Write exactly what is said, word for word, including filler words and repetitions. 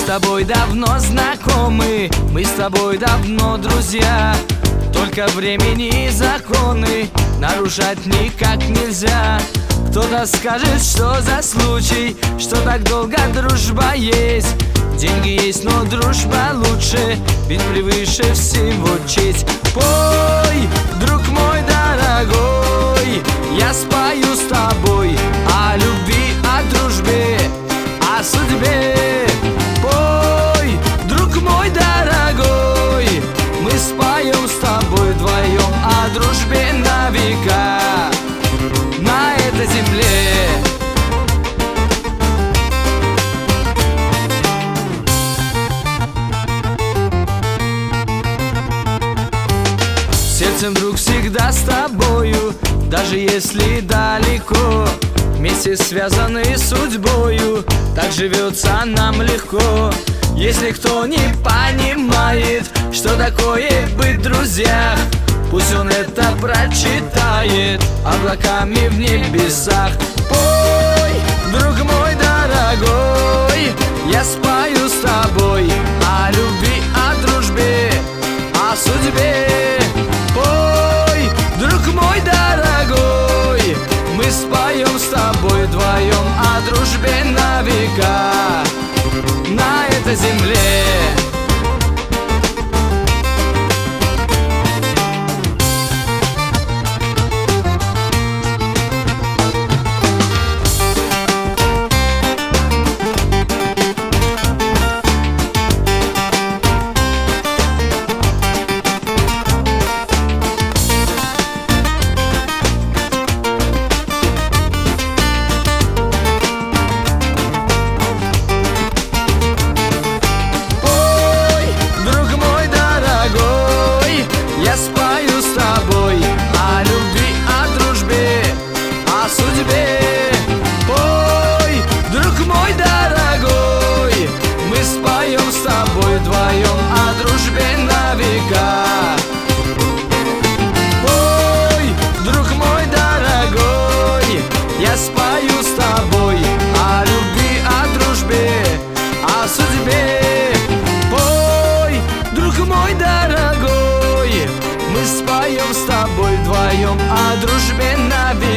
тобой давно знакомы, мы с тобой давно друзья. Только времени и законы нарушать никак нельзя. Кто-то скажет, что за случай, что так долго дружба есть. Деньги есть, но дружба лучше, ведь превыше всего честь. Пой, друг мой дорогой, я спою с тобой о любви, о дружбе, о судьбе. Пой, друг мой дорогой, мы споем с тобой вдвоем о дружбе на века на этой земле. Сердцем, друг, всегда с тобою, даже если далеко. Вместе связаны судьбою, так живется нам легко. Если кто не понимает, что такое быть в друзьях, пусть он это прочитает облаками в небесах. Ой, друг мой дорогой, я спою с тобой о любви, о дружбе, о судьбе. Ой, друг мой дорогой, мы споем с тобой вдвоем о дружбе на века на этой земле. Я спою с тобой о любви, о дружбе, о судьбе. Ой, друг мой дорогой, мы споем с тобой вдвоем о дружбе на века. Ой, друг мой дорогой, я спою с тобой о любви, о дружбе, о судьбе. Ой, друг мой дорогой, мы споем с тобой вдвоем о дружбе на века.